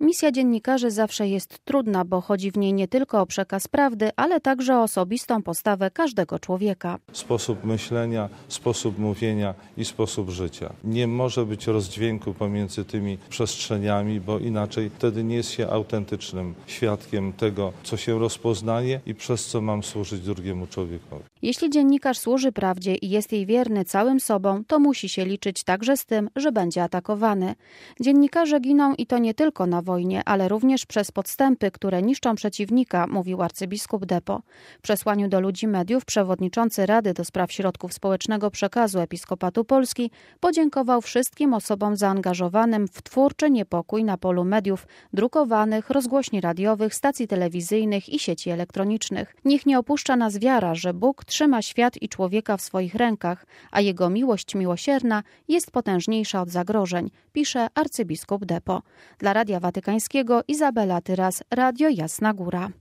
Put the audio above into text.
Misja dziennikarzy zawsze jest trudna, bo chodzi w niej nie tylko o przekaz prawdy, ale także o osobistą postawę każdego człowieka. Sposób myślenia, sposób mówienia i sposób życia. Nie może być rozdźwięku pomiędzy tymi przestrzeniami, bo inaczej wtedy nie jest się autentycznym świadkiem tego, co się rozpoznaje i przez co mam służyć drugiemu człowiekowi. Jeśli dziennikarz służy prawdzie i jest jej wierny całym sobą, to musi się liczyć także z tym, że będzie atakowany. Dziennikarze giną i to nie tylko na wojnie, ale również przez podstępy, które niszczą przeciwnika, mówił arcybiskup Depo. W przesłaniu do ludzi mediów przewodniczący Rady do Spraw Środków Społecznego Przekazu Episkopatu Polski podziękował wszystkim osobom zaangażowanym w twórczy niepokój na polu mediów drukowanych, rozgłośni radiowych, stacji telewizyjnych i sieci elektronicznych. Niech nie opuszcza nas wiara, że Bóg trzyma świat i człowieka w swoich rękach, a Jego miłość miłosierna jest potężniejsza od zagrożeń, pisze arcybiskup Depo. Dla Radia Watykańskiego Izabela Tyras, Radio Jasna Góra.